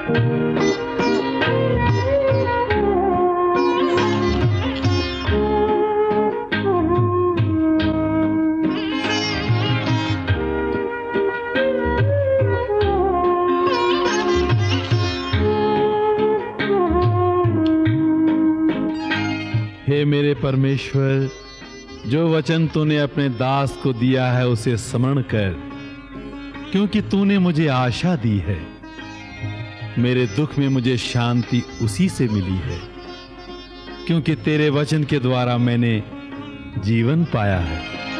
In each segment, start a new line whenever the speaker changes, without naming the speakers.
हे मेरे परमेश्वर, जो वचन तूने अपने दास को दिया है उसे स्मरण कर, क्योंकि तूने मुझे आशा दी है। मेरे दुख में मुझे शांति उसी से मिली है, क्योंकि तेरे वचन के द्वारा मैंने जीवन पाया है।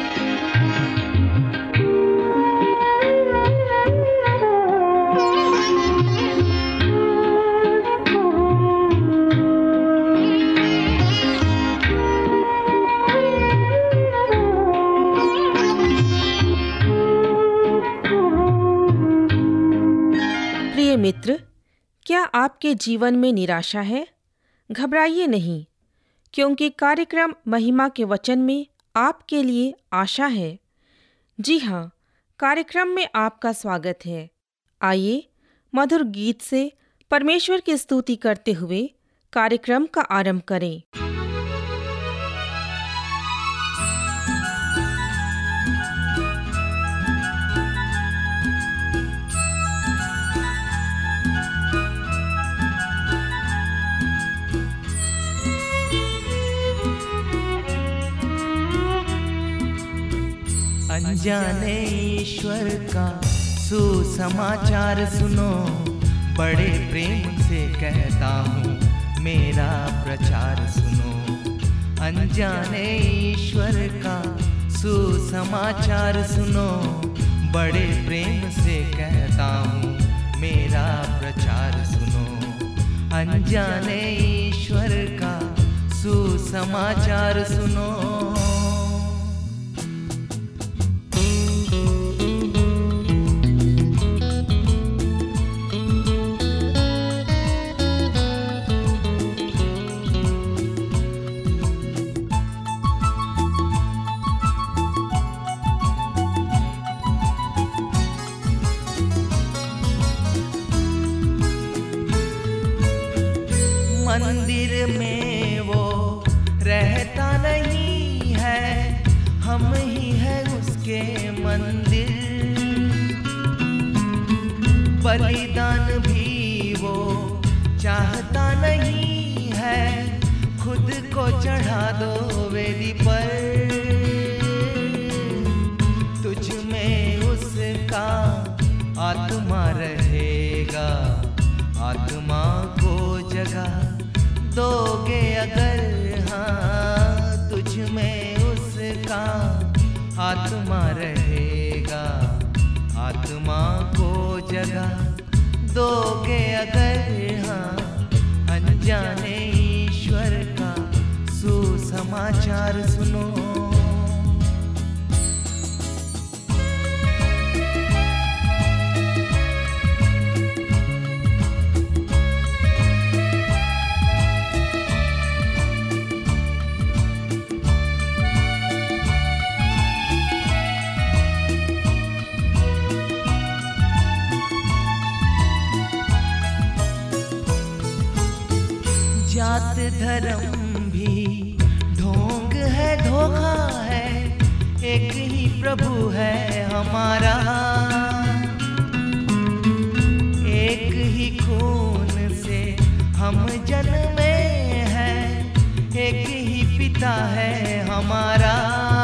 मित्र, क्या आपके जीवन में निराशा है? घबराइए नहीं, क्योंकि कार्यक्रम महिमा के वचन में आपके लिए आशा है। जी हाँ, कार्यक्रम में आपका स्वागत है। आइए मधुर गीत से परमेश्वर की स्तुति करते हुए कार्यक्रम का आरंभ करें।
अनजाने ईश्वर का सुसमाचार सुनो, बड़े प्रेम से कहता हूँ मेरा प्रचार सुनो। अनजाने ईश्वर का सुसमाचार सुनो, बड़े प्रेम से कहता हूँ मेरा प्रचार सुनो। अनजाने ईश्वर का सुसमाचार सुनो। मंदिर में वो रहता नहीं है, हम ही है उसके मंदिर। बलिदान भी वो चाहता नहीं है, खुद को चढ़ा दो वेदी पर। तुझ में उसका आत्मा रहेगा, आत्मा को जगह दोगे अगर, हाँ तुझ में उसका आत्मा रहेगा, आत्मा को जगह दोगे अगर, हाँ अनजाने ईश्वर का सुसमाचार सुनो। जात धर्म भी ढोंग है, धोखा है, एक ही प्रभु है हमारा। एक ही खून से हम जन्मे हैं, एक ही पिता है हमारा।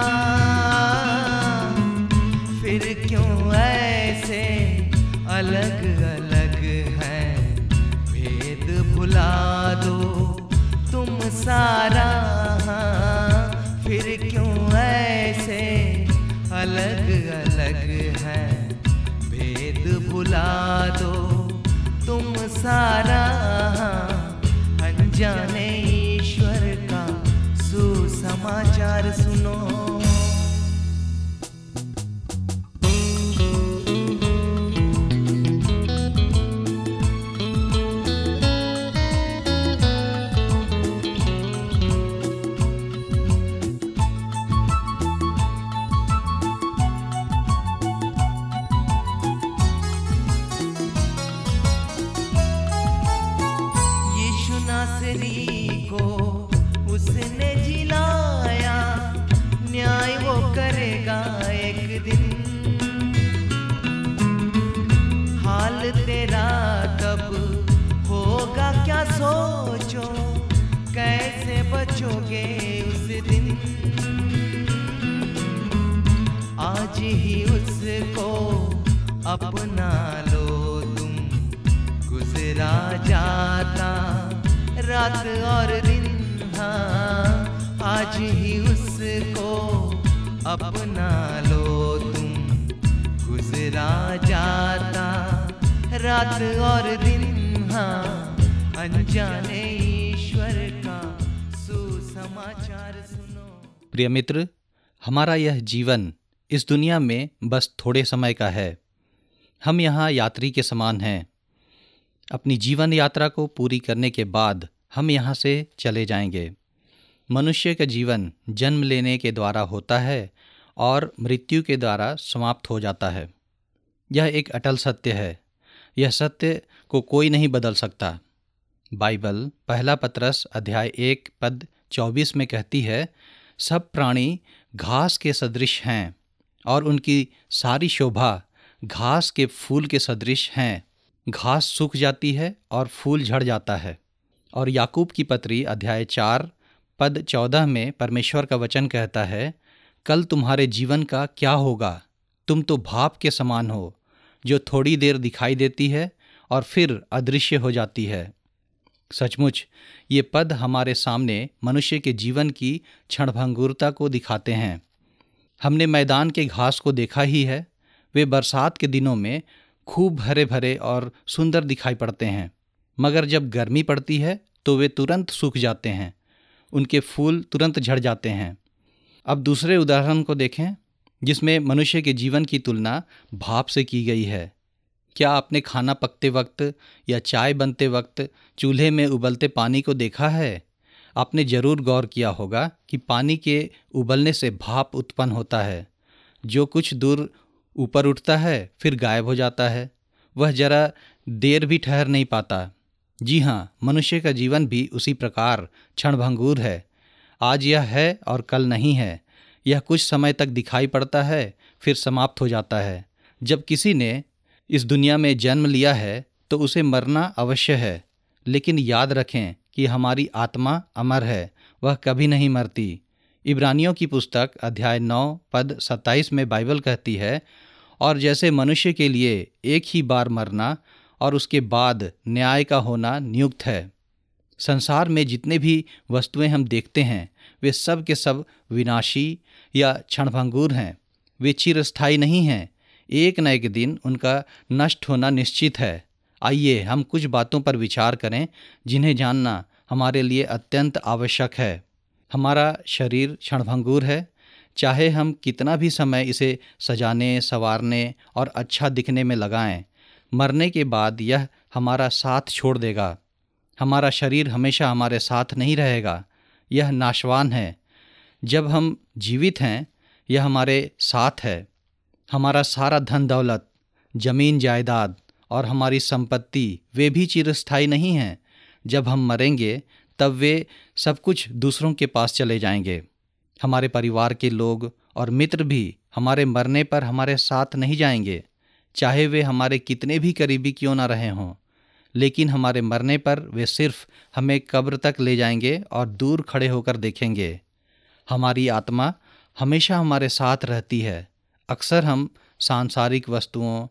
फिर क्यों ऐसे अलग अलग हैं, भेद भुला दो तुम सारा। फिर क्यों ऐसे अलग अलग हैं, भेद भुला दो तुम सारा। अनजाने ईश्वर का सुसमाचार सुनो। तेरा तब होगा क्या सोचो, कैसे बचोगे उस दिन। आज ही उसको अपना लो तुम, गुजरा जाता रात और दिन। हाँ, आज ही उसको अपना लो तुम, गुजरा जाता रात और दिन। हाँ, अनजाने ईश्वर का सुसमाचार सुनो।
प्रिय मित्र, हमारा यह जीवन इस दुनिया में बस थोड़े समय का है। हम यहाँ यात्री के समान हैं। अपनी जीवन यात्रा को पूरी करने के बाद हम यहाँ से चले जाएंगे। मनुष्य का जीवन जन्म लेने के द्वारा होता है और मृत्यु के द्वारा समाप्त हो जाता है। यह एक अटल सत्य है। यह सत्य को कोई नहीं बदल सकता। बाइबल पहला पतरस अध्याय 1 पद 24 में कहती है, सब प्राणी घास के सदृश हैं और उनकी सारी शोभा घास के फूल के सदृश हैं। घास सूख जाती है और फूल झड़ जाता है। और याकूब की पत्री अध्याय 4 पद 14 में परमेश्वर का वचन कहता है, कल तुम्हारे जीवन का क्या होगा? तुम तो भाप के समान हो, जो थोड़ी देर दिखाई देती है और फिर अदृश्य हो जाती है। सचमुच ये पद हमारे सामने मनुष्य के जीवन की क्षणभंगुरता को दिखाते हैं। हमने मैदान के घास को देखा ही है। वे बरसात के दिनों में खूब हरे भरे और सुंदर दिखाई पड़ते हैं, मगर जब गर्मी पड़ती है तो वे तुरंत सूख जाते हैं। उनके फूल तुरंत झड़ जाते हैं। अब दूसरे उदाहरण को देखें जिसमें मनुष्य के जीवन की तुलना भाप से की गई है। क्या आपने खाना पकते वक्त या चाय बनते वक्त चूल्हे में उबलते पानी को देखा है? आपने जरूर गौर किया होगा कि पानी के उबलने से भाप उत्पन्न होता है, जो कुछ दूर ऊपर उठता है फिर गायब हो जाता है। वह जरा देर भी ठहर नहीं पाता। जी हाँ, मनुष्य का जीवन भी उसी प्रकार क्षणभंगुर है। आज यह है और कल नहीं है। यह कुछ समय तक दिखाई पड़ता है फिर समाप्त हो जाता है। जब किसी ने इस दुनिया में जन्म लिया है तो उसे मरना अवश्य है, लेकिन याद रखें कि हमारी आत्मा अमर है, वह कभी नहीं मरती। इब्रानियों की पुस्तक अध्याय 9 पद 27 में बाइबल कहती है, और जैसे मनुष्य के लिए एक ही बार मरना और उसके बाद न्याय का होना नियुक्त है। संसार में जितने भी वस्तुएं हम देखते हैं वे सब के सब विनाशी या क्षणभंगुर हैं। वे चिरस्थायी नहीं हैं। एक न एक दिन उनका नष्ट होना निश्चित है। आइए हम कुछ बातों पर विचार करें जिन्हें जानना हमारे लिए अत्यंत आवश्यक है। हमारा शरीर क्षणभंगुर है। चाहे हम कितना भी समय इसे सजाने, संवारने और अच्छा दिखने में लगाएं, मरने के बाद यह हमारा साथ छोड़ देगा। हमारा शरीर हमेशा हमारे साथ नहीं रहेगा। यह नाशवान है। जब हम जीवित हैं यह हमारे साथ है। हमारा सारा धन दौलत, जमीन जायदाद और हमारी संपत्ति वे भी चिरस्थायी नहीं हैं। जब हम मरेंगे तब वे सब कुछ दूसरों के पास चले जाएंगे। हमारे परिवार के लोग और मित्र भी हमारे मरने पर हमारे साथ नहीं जाएंगे, चाहे वे हमारे कितने भी करीबी क्यों ना रहे हों। लेकिन हमारे मरने पर वे सिर्फ हमें कब्र तक ले जाएंगे और दूर खड़े होकर देखेंगे। हमारी आत्मा हमेशा हमारे साथ रहती है। अक्सर हम सांसारिक वस्तुओं,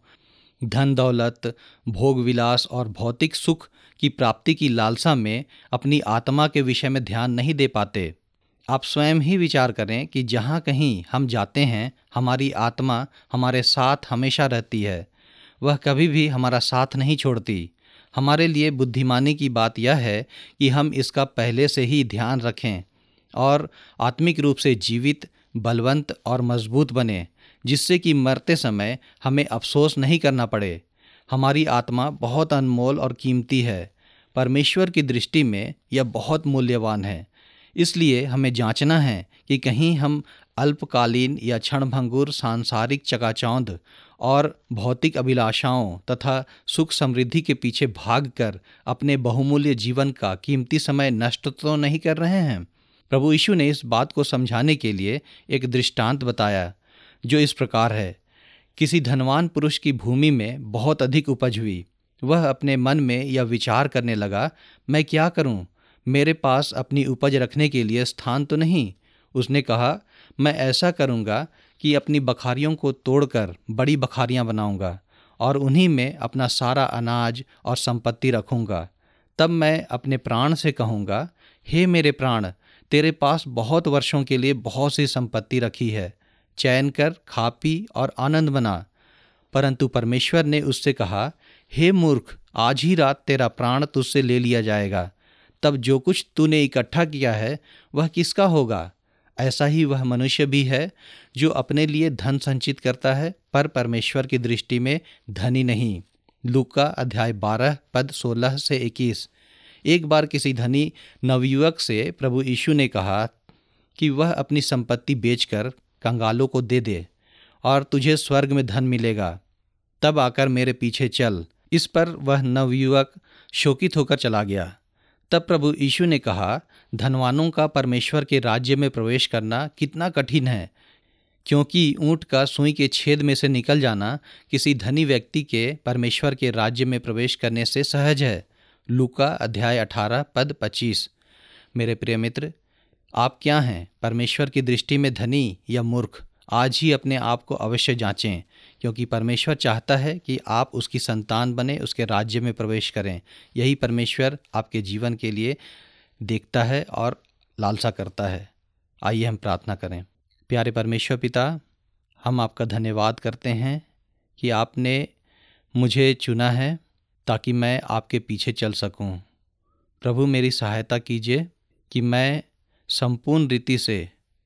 धन दौलत, भोग विलास और भौतिक सुख की प्राप्ति की लालसा में अपनी आत्मा के विषय में ध्यान नहीं दे पाते। आप स्वयं ही विचार करें कि जहाँ कहीं हम जाते हैं हमारी आत्मा हमारे साथ हमेशा रहती है। वह कभी भी हमारा साथ नहीं छोड़ती। हमारे लिए बुद्धिमानी की बात यह है कि हम इसका पहले से ही ध्यान रखें और आत्मिक रूप से जीवित, बलवंत और मजबूत बने, जिससे कि मरते समय हमें अफसोस नहीं करना पड़े। हमारी आत्मा बहुत अनमोल और कीमती है। परमेश्वर की दृष्टि में यह बहुत मूल्यवान है। इसलिए हमें जांचना है कि कहीं हम अल्पकालीन या क्षणभंगुर सांसारिक चकाचौंध और भौतिक अभिलाषाओं तथा सुख समृद्धि के पीछे भागकर अपने बहुमूल्य जीवन का कीमती समय नष्ट तो नहीं कर रहे हैं। प्रभु यीशु ने इस बात को समझाने के लिए एक दृष्टांत बताया जो इस प्रकार है। किसी धनवान पुरुष की भूमि में बहुत अधिक उपज हुई। वह अपने मन में यह विचार करने लगा, मैं क्या करूं? मेरे पास अपनी उपज रखने के लिए स्थान तो नहीं। उसने कहा, मैं ऐसा करूंगा कि अपनी बखारियों को तोड़कर बड़ी बखारियां बनाऊंगा और उन्हीं में अपना सारा अनाज और संपत्ति रखूंगा। तब मैं अपने प्राण से कहूँगा, हे मेरे प्राण, तेरे पास बहुत वर्षों के लिए बहुत सी संपत्ति रखी है, चैन कर, खा पी और आनंद बना। परंतु परमेश्वर ने उससे कहा, हे मूर्ख, आज ही रात तेरा प्राण तुझसे ले लिया जाएगा। तब जो कुछ तूने इकट्ठा किया है वह किसका होगा? ऐसा ही वह मनुष्य भी है जो अपने लिए धन संचित करता है पर परमेश्वर की दृष्टि में धनी नहीं। लूका अध्याय 12 पद 16 से 21। एक बार किसी धनी नवयुवक से प्रभु यीशु ने कहा कि वह अपनी संपत्ति बेचकर कंगालों को दे दे और तुझे स्वर्ग में धन मिलेगा, तब आकर मेरे पीछे चल। इस पर वह नवयुवक शोकित होकर चला गया। तब प्रभु यीशु ने कहा, धनवानों का परमेश्वर के राज्य में प्रवेश करना कितना कठिन है, क्योंकि ऊँट का सुई के छेद में से निकल जाना किसी धनी व्यक्ति के परमेश्वर के राज्य में प्रवेश करने से सहज है। लूका अध्याय 18 पद 25। मेरे प्रिय मित्र, आप क्या हैं, परमेश्वर की दृष्टि में धनी या मूर्ख? आज ही अपने आप को अवश्य जांचें, क्योंकि परमेश्वर चाहता है कि आप उसकी संतान बने, उसके राज्य में प्रवेश करें। यही परमेश्वर आपके जीवन के लिए देखता है और लालसा करता है। आइए हम प्रार्थना करें। प्यारे परमेश्वर पिता, हम आपका धन्यवाद करते हैं कि आपने मुझे चुना है ताकि मैं आपके पीछे चल सकूं। प्रभु, मेरी सहायता कीजिए कि मैं संपूर्ण रीति से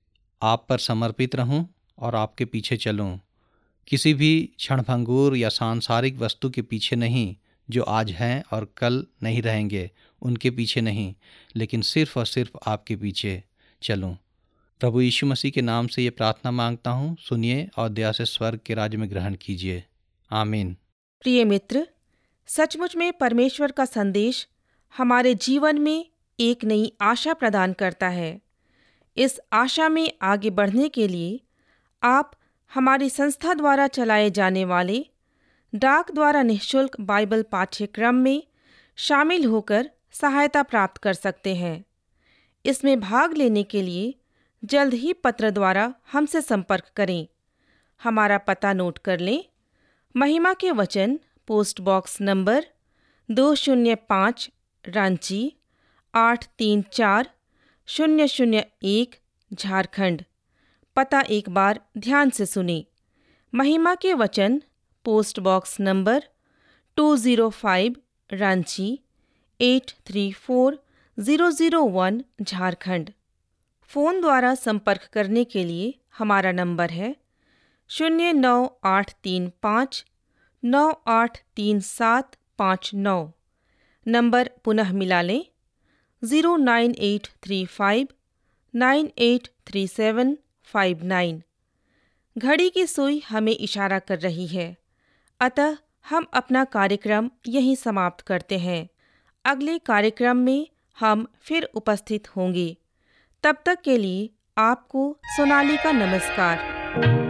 आप पर समर्पित रहूं और आपके पीछे चलूं। किसी भी क्षणभंगुर या सांसारिक वस्तु के पीछे नहीं, जो आज हैं और कल नहीं रहेंगे, उनके पीछे नहीं, लेकिन सिर्फ और सिर्फ आपके पीछे चलूं। प्रभु यीशु मसीह के नाम से ये प्रार्थना मांगता हूँ, सुनिए और दया से स्वर्ग के राज्य में ग्रहण कीजिए। आमीन।
प्रिय मित्र, सचमुच में परमेश्वर का संदेश हमारे जीवन में एक नई आशा प्रदान करता है। इस आशा में आगे बढ़ने के लिए आप हमारी संस्था द्वारा चलाए जाने वाले डाक द्वारा निःशुल्क बाइबल पाठ्यक्रम में शामिल होकर सहायता प्राप्त कर सकते हैं। इसमें भाग लेने के लिए जल्द ही पत्र द्वारा हमसे संपर्क करें। हमारा पता नोट कर लें। महिमा के वचन, post box number 205, Ranchi 834001, Jharkhand. पता एक बार ध्यान से सुनें। महिमा के वचन, post box number 205, Ranchi 834001, Jharkhand. Phone द्वारा संपर्क करने के लिए हमारा नंबर है 09835983759। नंबर पुनः मिला लें 09835983759। घड़ी की सुई हमें इशारा कर रही है, अतः हम अपना कार्यक्रम यहीं समाप्त करते हैं। अगले कार्यक्रम में हम फिर उपस्थित होंगे। तब तक के लिए आपको सोनाली का नमस्कार।